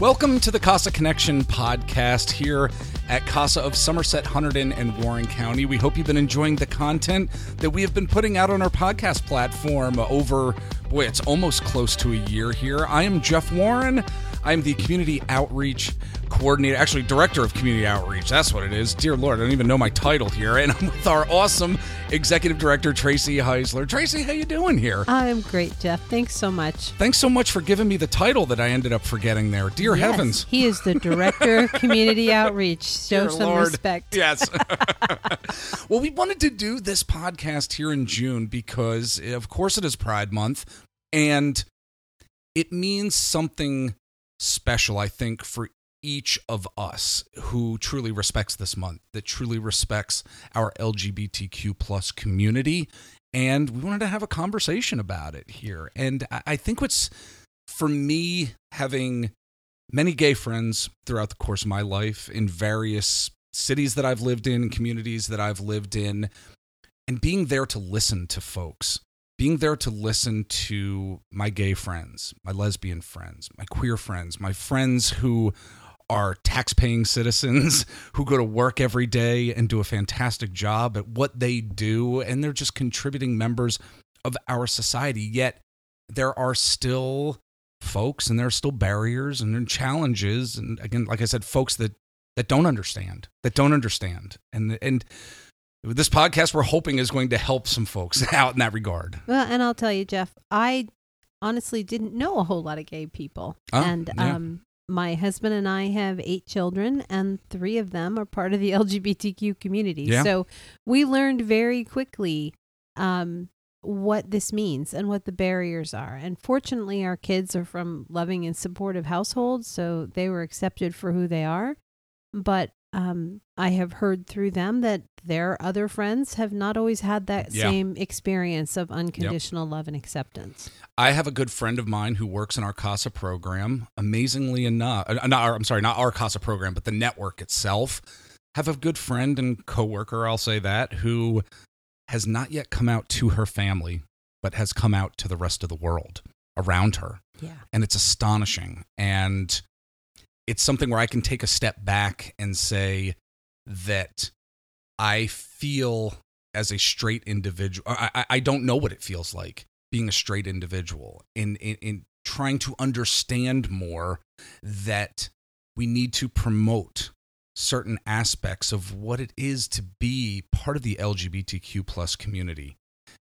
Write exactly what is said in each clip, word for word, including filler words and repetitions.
Welcome to the Casa Connection podcast here at Casa of Somerset, Hunterdon, and Warren County. We hope you've been enjoying the content that we have been putting out on our podcast platform over, boy, it's almost close to a year here. I am Jeff Warren. I'm the Community Outreach Coordinator, actually Director of Community Outreach. That's what it is. Dear Lord, I don't even know my title here. And I'm with our awesome Executive Director, Tracy Heisler. Tracy, how you doing here? I'm great, Jeff. Thanks so much. Thanks so much for giving me the title that I ended up forgetting there. Dear yes, heavens. He is the Director of Community Outreach. Show Dear some Lord. respect. Yes. Well, we wanted to do this podcast here in June because, of course, it is Pride Month, and it means something special, I think, for each of us who truly respects this month, that truly respects our L G B T Q plus community. And we wanted to have a conversation about it here. And I think what's, for me, having many gay friends throughout the course of my life in various cities that I've lived in, communities that I've lived in, and being there to listen to folks, being there to listen to my gay friends, my lesbian friends, my queer friends, my friends who are tax-paying citizens who go to work every day and do a fantastic job at what they do, and they're just contributing members of our society. Yet there are still folks, and there are still barriers, and there are challenges, and again, like I said, folks that that don't understand, that don't understand, and and this podcast we're hoping is going to help some folks out in that regard. Well, and I'll tell you, Jeff, I honestly didn't know a whole lot of gay people, Oh, and yeah. um. My husband and I have eight children, and three of them are part of the L G B T Q community. Yeah. So we learned very quickly um, what this means and what the barriers are. And fortunately, our kids are from loving and supportive households, so they were accepted for who they are. But um, I have heard through them that their other friends have not always had that Yeah. same experience of unconditional love and acceptance. I have a good friend of mine who works in our CASA program. Amazingly enough, uh, not our, I'm sorry, not our CASA program, but the network itself. Have a good friend and coworker, I'll say that, who has not yet come out to her family, but has come out to the rest of the world around her. Yeah. And it's astonishing. And it's something where I can take a step back and say that I feel as a straight individual, I, I, I don't know what it feels like being a straight individual, in, in, in trying to understand more that we need to promote certain aspects of what it is to be part of the L G B T Q plus community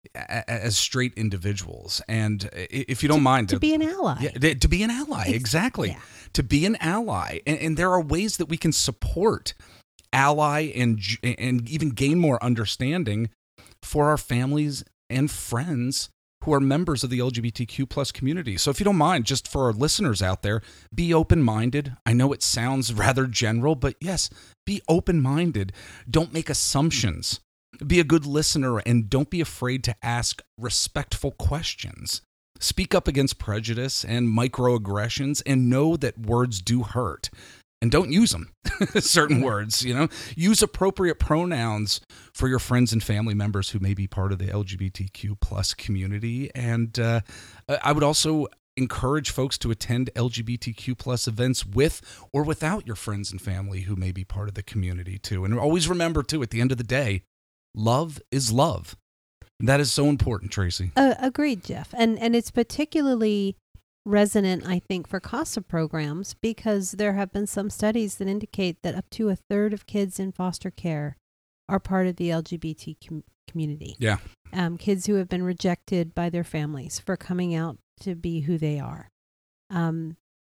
as straight individuals. And if you don't to, mind, to be an ally. Yeah, to be an ally, Ex- exactly. yeah. To be an ally. And, and there are ways that we can support ally and and even gain more understanding for our families and friends who are members of the L G B T Q plus community. So if you don't mind, just for our listeners out there, be open-minded. I know it sounds rather general, but yes, be open-minded. Don't make assumptions. Be a good listener, and don't be afraid to ask respectful questions. Speak up against prejudice and microaggressions, and know that words do hurt. And don't use them, certain words, you know. Use appropriate pronouns for your friends and family members who may be part of the L G B T Q plus community. And uh, I would also encourage folks to attend L G B T Q plus events with or without your friends and family who may be part of the community too. And always remember too, at the end of the day, love is love. And that is so important, Tracy. Uh, agreed, Jeff. And and it's particularly resonant, I think, for CASA programs, because there have been some studies that indicate that up to a third of kids in foster care are part of the L G B T com- community. Yeah. Um, kids who have been rejected by their families for coming out to be who they are. Um,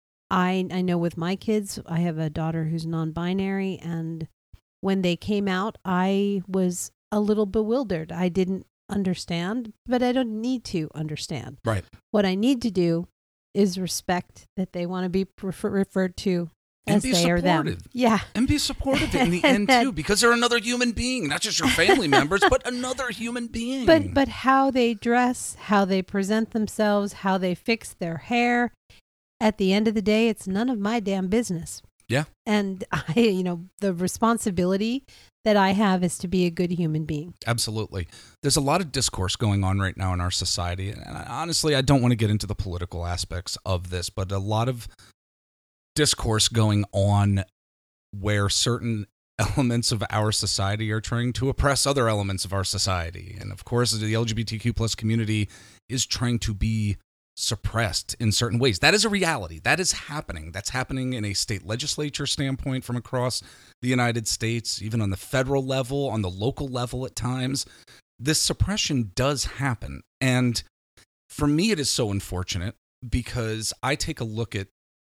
I I know with my kids, I have a daughter who's non-binary, and when they came out, I was a little bewildered. I didn't understand, but I don't need to understand. Right. What I need to do is respect that they want to be prefer- referred to And as be they are them. supportive. Yeah. And be supportive in the end too, because they're another human being, not just your family members, but another human being. But but how they dress, how they present themselves, how they fix their hair, at the end of the day, it's none of my damn business. Yeah. And I, you know, the responsibility that I have is to be a good human being. Absolutely. There's a lot of discourse going on right now in our society. And I, honestly, I don't want to get into the political aspects of this, but a lot of discourse going on where certain elements of our society are trying to oppress other elements of our society. And of course, the L G B T Q plus community is trying to be suppressed in certain ways. That is a reality. That is happening. That's happening in a state legislature standpoint from across the United States, even on the federal level, on the local level at times. This suppression does happen. And for me, it is so unfortunate because I take a look at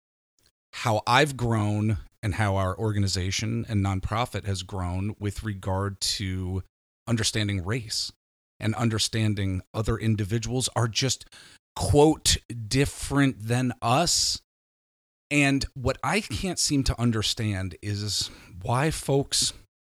how I've grown and how our organization and nonprofit has grown with regard to understanding race and understanding other individuals are just, quote, different than us. And what I can't seem to understand is why folks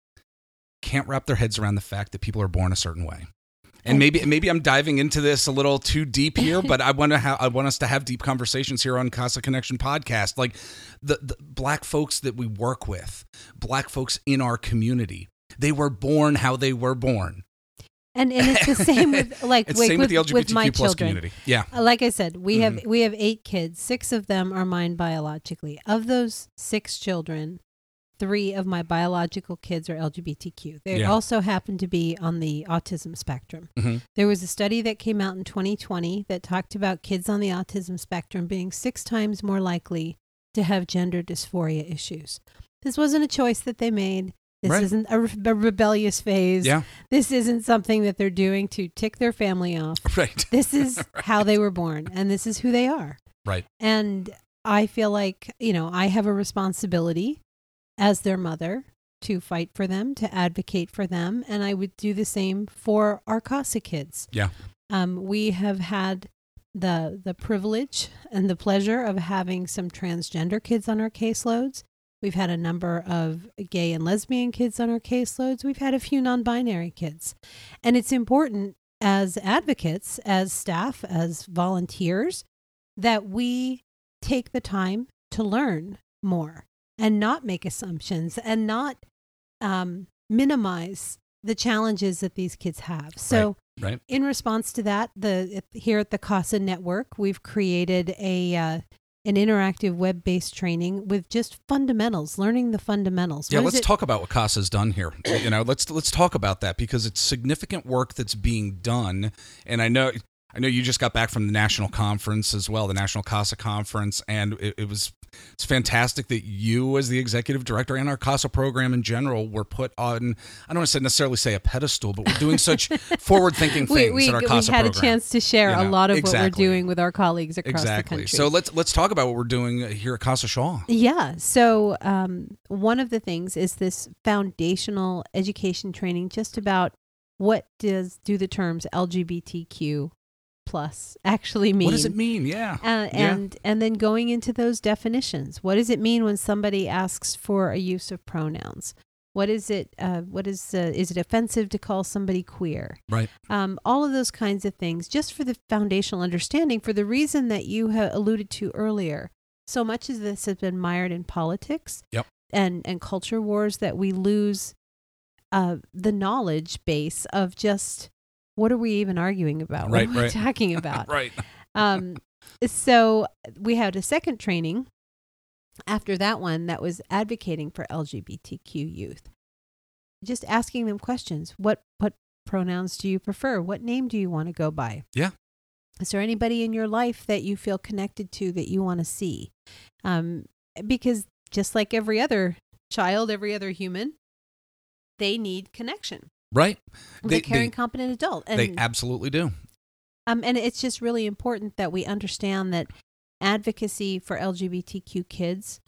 can't wrap their heads around the fact that people are born a certain way. And maybe maybe I'm diving into this a little too deep here, but I want to ha- I want us to have deep conversations here on Casa Connection podcast. Like the, the black folks that we work with, black folks in our community, they were born how they were born. And and it's the same with like it's with, same with, with the L G B T Q my plus children. community. Yeah. Like I said, we Mm-hmm. have we have eight kids. Six of them are mine biologically. Of those six children, three of my biological kids are L G B T Q. They Yeah. also happen to be on the autism spectrum. Mm-hmm. There was a study that came out in twenty twenty that talked about kids on the autism spectrum being six times more likely to have gender dysphoria issues. This wasn't a choice that they made. This Right. isn't a, re- a rebellious phase. Yeah. This isn't something that they're doing to tick their family off. Right. This is how they were born, and this is who they are. Right. And I feel like, you know, I have a responsibility as their mother to fight for them, to advocate for them, and I would do the same for our CASA kids. Yeah. Um, we have had the the privilege and the pleasure of having some transgender kids on our caseloads. We've had a number of gay and lesbian kids on our caseloads. We've had a few non-binary kids. And it's important as advocates, as staff, as volunteers, that we take the time to learn more and not make assumptions and not um, minimize the challenges that these kids have. So Right. Right. in response to that, the here at the CASA Network, we've created a uh, an interactive web-based training with just fundamentals, learning the fundamentals. Yeah, What is let's it- talk about what CASA's done here. You know, let's let's talk about that because it's significant work that's being done. And I know I know you just got back from the national conference as well, the National CASA conference, and it, it was it's fantastic that you, as the executive director and our CASA program in general, were put on. I don't want to necessarily say a pedestal, but we're doing such forward-thinking things we, we, in our we CASA had program. a chance to share You a know, lot of exactly. what we're doing with our colleagues across Exactly. the country. So let's let's talk about what we're doing here at CASA Shaw. Yeah. So um, one of the things is this foundational education training, just about what does do the terms L G B T Q plus actually mean? What does it mean? Yeah. Uh, Yeah. and and then going into those definitions. What does it mean when somebody asks for a use of pronouns? What is it? Uh, what is uh, is it offensive to call somebody queer? Right. Um, all of those kinds of things, just for the foundational understanding, for the reason that you ha- alluded to earlier. So much of this has been mired in politics Yep. and, and culture wars that we lose uh, the knowledge base of just what are we even arguing about? Right, what are we right. talking about? Right. Um, so we had a second training after that one that was advocating for L G B T Q youth. Just asking them questions. What what pronouns do you prefer? What name do you want to go by? Yeah. Is there anybody in your life that you feel connected to that you want to see? Um, because just like every other child, every other human, they need connection. Right. With They- a caring, they- competent adult. And They absolutely do. Um, and it's just really important that we understand that advocacy for L G B T Q kids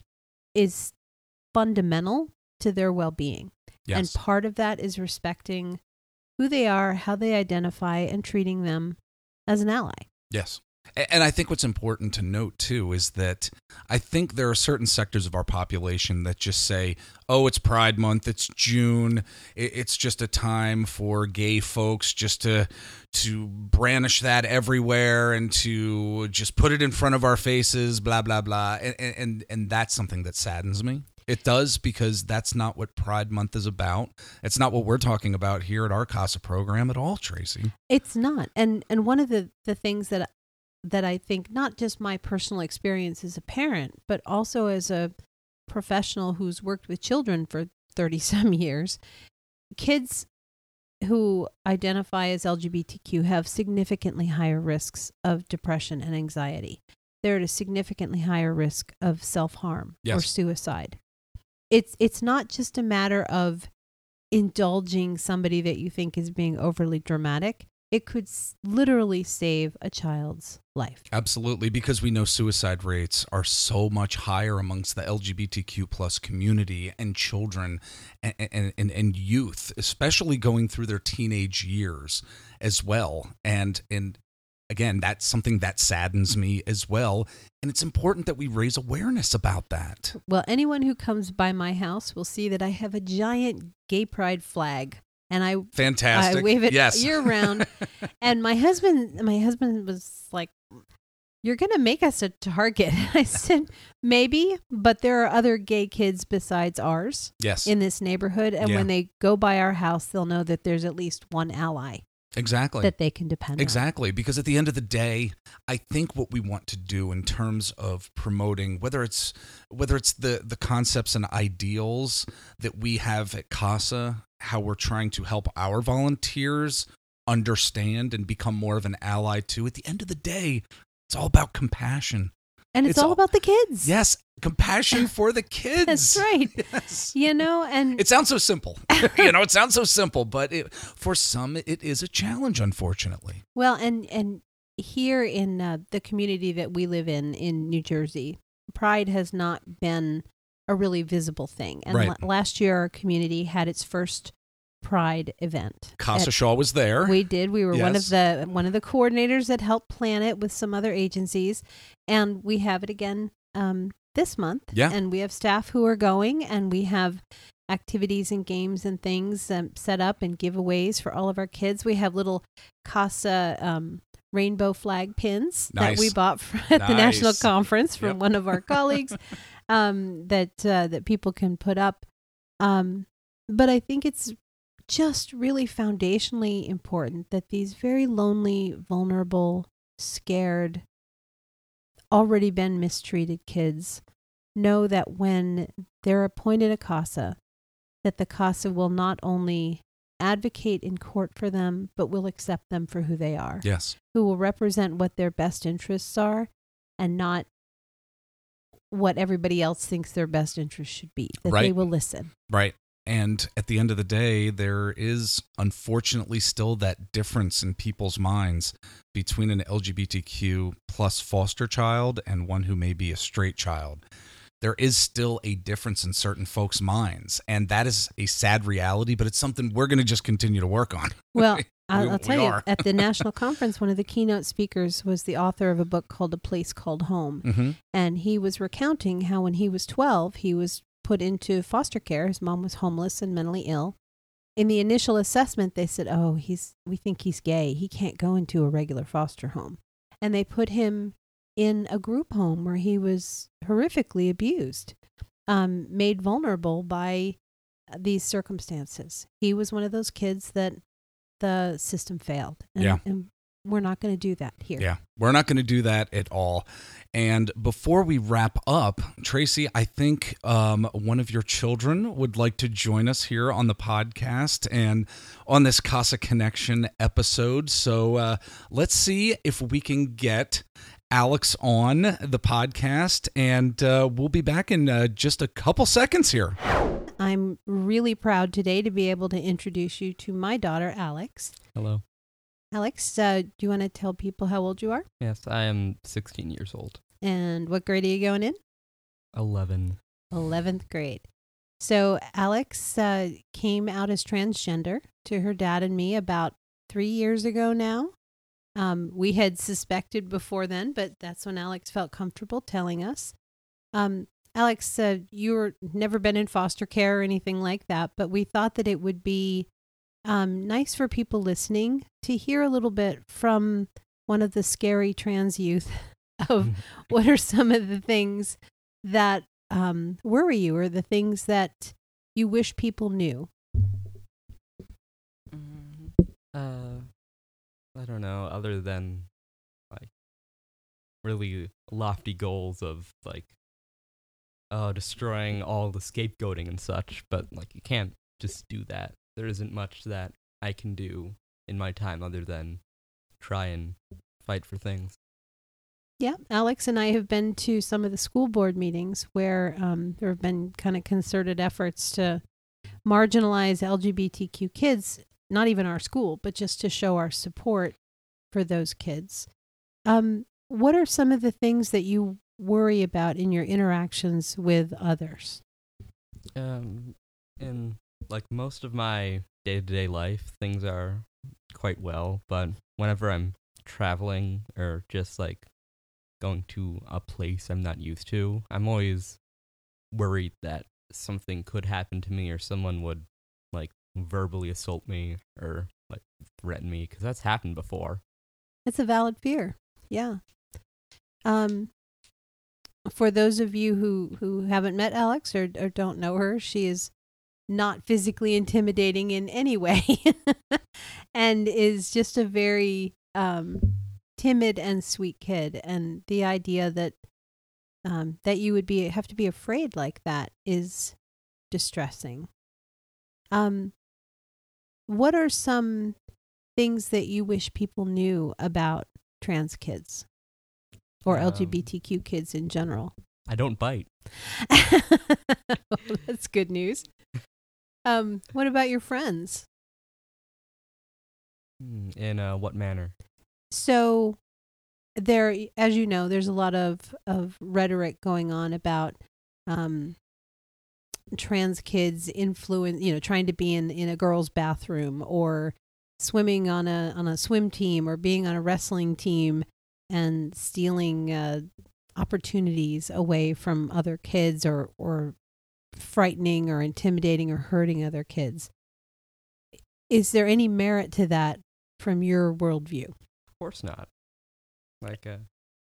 is fundamental to their well-being. Yes. And part of that is respecting who they are, how they identify, and treating them as an ally. Yes. A- And I think what's important to note, too, is that I think there are certain sectors of our population that just say, oh, it's Pride Month, it's June, i- it's just a time for gay folks just to to brandish that everywhere and to just put it in front of our faces, blah, blah, blah. And, and, and that's something that saddens me. It does, because that's not what Pride Month is about. It's not what we're talking about here at our CASA program at all, Tracy. It's not. And and one of the, the things that that I think not just my personal experience as a parent, but also as a professional who's worked with children for thirty some years, kids who identify as L G B T Q have significantly higher risks of depression and anxiety. They're at a significantly higher risk of self-harm yes. or suicide. It's it's not just a matter of indulging somebody that you think is being overly dramatic. It could s- literally save a child's life. Absolutely, because we know suicide rates are so much higher amongst the L G B T Q plus community and children and, and, and, and youth, especially going through their teenage years as well. And and again, that's something that saddens me as well. And it's important that we raise awareness about that. Well, anyone who comes by my house will see that I have a giant gay pride flag. And I Fantastic. I wave it yes. year round. And my husband, my husband was like, "You're going to make us a target." I said, "Maybe, but there are other gay kids besides ours yes. in this neighborhood. And yeah. when they go by our house, they'll know that there's at least one ally exactly that they can depend exactly. on." Because at the end of the day, I think what we want to do in terms of promoting, whether it's whether it's the the concepts and ideals that we have at CASA, how we're trying to help our volunteers understand and become more of an ally too. At the end of the day, it's all about compassion. And it's, It's all, all- about the kids. Yes, compassion for the kids. That's right. Yes. You know, and It sounds so simple. you know, it sounds so simple, but it, for some, it is a challenge, unfortunately. well, and and here in uh, the community that we live in in New Jersey, Pride has not been a really visible thing. And Right. la- last year, our community had its first Pride event. Casa At- Shaw was there. We did. We were one Yes. of the one of the coordinators that helped plan it with some other agencies, and we have it again um, this month. Yeah. And we have staff who are going, and we have activities and games and things um, set up and giveaways for all of our kids. We have little Casa um, rainbow flag pins that we Nice. bought for, at the national Nice. conference from Yep. one of our colleagues um, that uh, that people can put up. Um, but I think it's just really foundationally important that these very lonely, vulnerable, scared, already been mistreated kids know that when they're appointed a CASA, that the CASA will not only advocate in court for them, but will accept them for who they are, Yes. who will represent what their best interests are and not what everybody else thinks their best interests should be, that they Right. will listen. Right. And at the end of the day, there is unfortunately still that difference in people's minds between an L G B T Q plus foster child and one who may be a straight child. There is still a difference in certain folks' minds. And that is a sad reality, but it's something we're going to just continue to work on. Well, We- I'll, I'll tell we you, are. at the national conference, one of the keynote speakers was the author of a book called A Place Called Home. Mm-hmm. And he was recounting how when he was twelve, he was put into foster care. His mom was homeless and mentally ill. In the initial assessment, they said, oh, he's we think he's gay. He can't go into a regular foster home. And they put him in a group home where he was horrifically abused, um, made vulnerable by these circumstances. He was one of those kids that the system failed. And, Yeah. and we're not going to do that here. Yeah, we're not going to do that at all. And before we wrap up, Tracy, I think um, one of your children would like to join us here on the podcast and on this Casa Connection episode. So uh, let's see if we can get Alex on the podcast, and uh, we'll be back in uh, just a couple seconds here. I'm really proud today to be able to introduce you to my daughter, Alex. Hello. Alex, uh, do you want to tell people how old you are Yes, I am sixteen years old. and what grade are you going in? eleven. eleventh grade. So Alex uh, came out as transgender to her dad and me about three years ago now. Um, we had suspected before then, but that's when Alex felt comfortable telling us. Um, Alex, uh, you were never been in foster care or anything like that, but we thought that it would be um, nice for people listening to hear a little bit from one of the scary trans youth of what are some of the things that um, worry you or the things that you wish people knew. Uh, I don't know. Other than like really lofty goals of like uh destroying all the scapegoating and such, but like you can't just do that. There isn't much that I can do in my time other than try and fight for things. Yeah, Alex and I have been to some of the school board meetings where um, there have been kind of concerted efforts to marginalize L G B T Q kids, not even our school, but just to show our support for those kids. Um, what are some of the things that you worry about in your interactions with others? Um, in like most of my day-to-day life, things are quite well, but whenever I'm traveling or just like going to a place I'm not used to, I'm always worried that something could happen to me or someone would like verbally assault me or like threaten me, because that's happened before. It's a valid fear. Yeah. Um, for those of you who, who haven't met Alex or, or don't know her, she is not physically intimidating in any way and is just a very um, timid and sweet kid. And the idea that um, that you would be have to be afraid like that is distressing. Um, what are some things that you wish people knew about trans kids or Um, L G B T Q kids in general? I don't bite. That's good news. Um, what about your friends? Hmm, In uh, what manner? So there, as you know, there's a lot of, of rhetoric going on about um, trans kids influence, you know, trying to be in, in a girl's bathroom or swimming on a on a swim team or being on a wrestling team and stealing uh, opportunities away from other kids or or frightening or intimidating or hurting other kids. Is there any merit to that from your worldview? Of course not. Like, uh,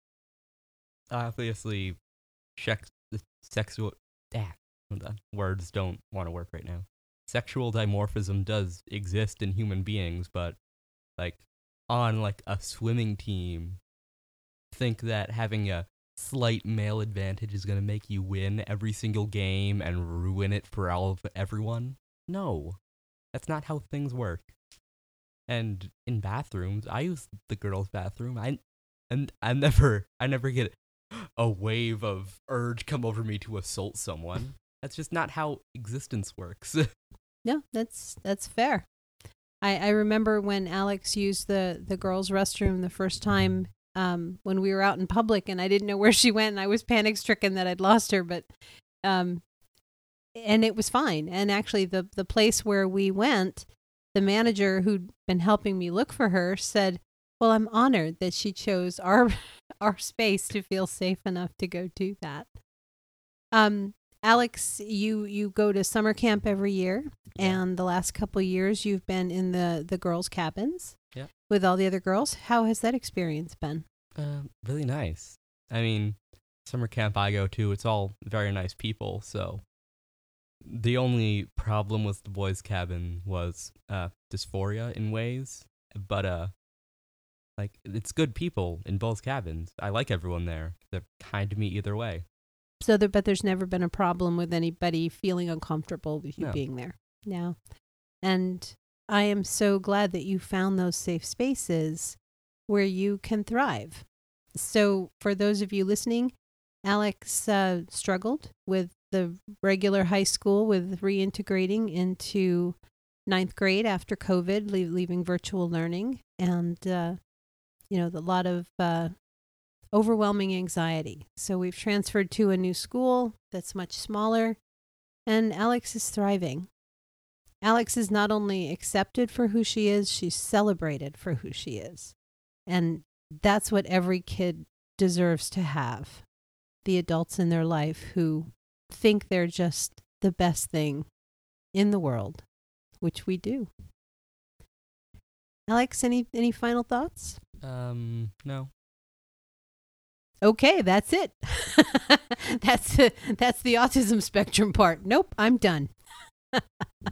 obviously, sex, the sexual, ah, the words don't want to work right now. Sexual dimorphism does exist in human beings, but, like, on, like, a swimming team, think that having a slight male advantage is going to make you win every single game and ruin it for all of everyone? No. That's not how things work. And in bathrooms, I use the girls' bathroom. I and I never I never get a wave of urge come over me to assault someone. That's just not how existence works. No, that's that's fair. I, I remember when Alex used the, the girls' restroom the first time um, when we were out in public, and I didn't know where she went, and I was panic stricken that I'd lost her. But um, and it was fine. And actually, the the place where we went, the manager who'd been helping me look for her said, "Well, I'm honored that she chose our our space to feel safe enough to go do that." Um, Alex, you you go to summer camp every year, and the last couple of years you've been in the the girls' cabins Yeah. with all the other girls. How has that experience been? Uh, really nice. I mean, summer camp I go to, it's all very nice people, so the only problem with the boys' cabin was uh, dysphoria in ways, but uh, like it's good people in both cabins. I like everyone there. They're kind to me either way. So, there, but there's never been a problem with anybody feeling uncomfortable with you No. being there. No. And I am so glad that you found those safe spaces where you can thrive. So, for those of you listening, Alex uh, struggled with the regular high school with reintegrating into ninth grade after COVID, leave, leaving virtual learning, and uh, you know, the lot of uh, overwhelming anxiety. So we've transferred to a new school that's much smaller, and Alex is thriving. Alex is not only accepted for who she is, she's celebrated for who she is. And that's what every kid deserves to have. The adults in their life who think they're just the best thing in the world, which we do. Alex, any, any final thoughts? Um, no. Okay, that's it. that's the, that's the autism spectrum part. Nope, I'm done.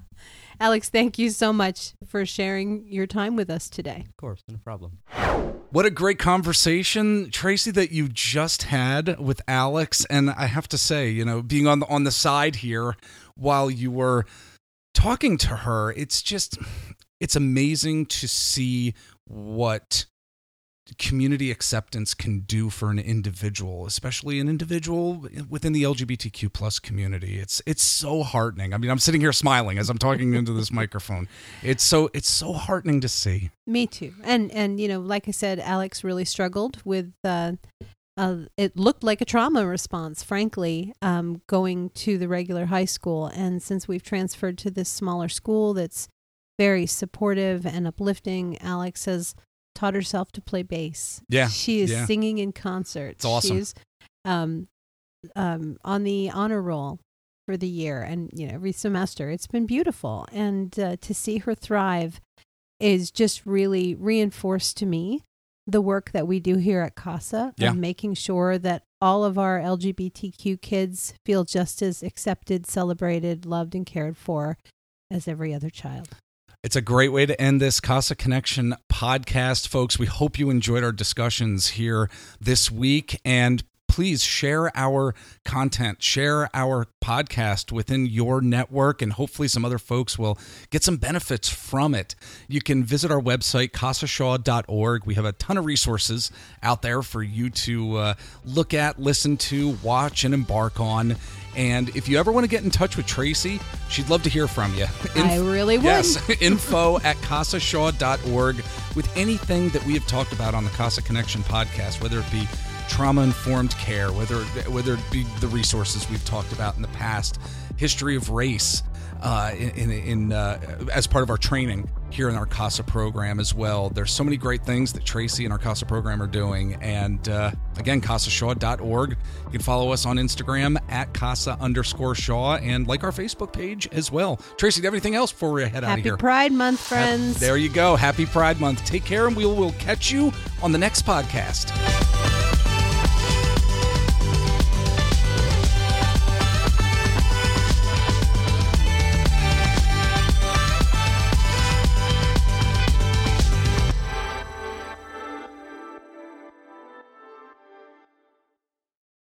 Alex, thank you so much for sharing your time with us today. Of course, no problem. What a great conversation, Tracy, that you just had with Alex. And I have to say, you know, being on the, on the side here while you were talking to her, it's just, it's amazing to see what community acceptance can do for an individual, especially an individual within the L G B T Q plus community. It's it's so heartening. I mean, I'm sitting here smiling as I'm talking into this microphone. It's so it's so heartening to see. Me too. And and you know, like I said, Alex really struggled with. Uh, uh, it looked like a trauma response, frankly, um, going to the regular high school. And since we've transferred to this smaller school that's very supportive and uplifting, Alex has taught herself to play bass. Yeah. She is yeah. singing in concert. It's awesome. She's um, um, on the honor roll for the year and, you know, every semester. It's been beautiful. And uh, to see her thrive is just really reinforced to me the work that we do here at CASA yeah. and making sure that all of our L G B T Q kids feel just as accepted, celebrated, loved, and cared for as every other child. It's a great way to end this CASA Connection podcast, folks. We hope you enjoyed our discussions here this week, and please share our content, share our podcast within your network, and hopefully some other folks will get some benefits from it. You can visit our website, casa shaw dot org. We have a ton of resources out there for you to uh, look at, listen to, watch, and embark on. And if you ever want to get in touch with Tracy, she'd love to hear from you. Inf- I really would. Yes, info at casa shaw dot org with anything that we have talked about on the CASA Connection podcast, whether it be trauma-informed care, whether whether it be the resources we've talked about in the past, history of race, uh, in, in uh, as part of our training here in our CASA program as well. There's so many great things that Tracy and our CASA program are doing. And uh, again, casa shaw dot org. You can follow us on Instagram at casa underscore Shaw and like our Facebook page as well. Tracy, do you have anything else before we head out of here? Happy Pride Month, friends. There you go. Happy Pride Month. Take care, and we will we'll catch you on the next podcast.